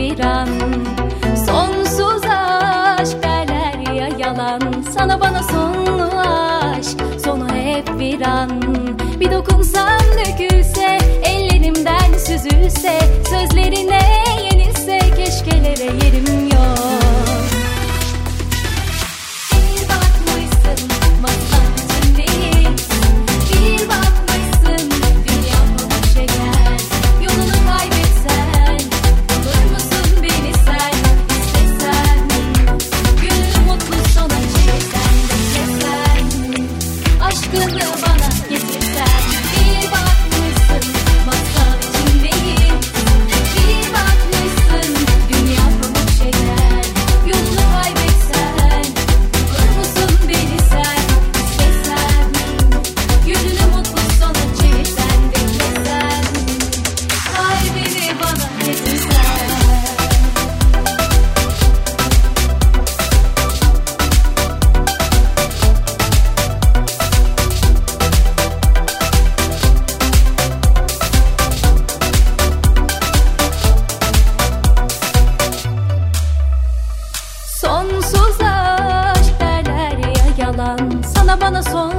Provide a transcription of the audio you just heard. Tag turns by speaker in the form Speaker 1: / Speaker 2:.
Speaker 1: bir an. Sonsuz aşk derler ya yalan, sana bana sonlu aşk, sonu hep bir an. Bir dokunsam dökülse, ellerimden süzülse, sözlerine yenilse, keşkelere yerim yok. Bir bakmışsın masal içindeyiz, bir bakmışsın dünya pamuk şeker. Yolunu kaybetsen, bulur musun beni sen? İstesen, gönlüm mutlu sona çevirsen, beklesen, aşkını bana getirsen. Bir bakmışsın masal içindeyiz, bir bakmışsın dünya pamuk şeker. Yolunu kaybetsen, bulur musun beni sen? İstesen, gönlünü mutlu sona çevirsen, beklesen, kalbini bana getirsen. Sonsuz aşk derler ya yalan, sana bana son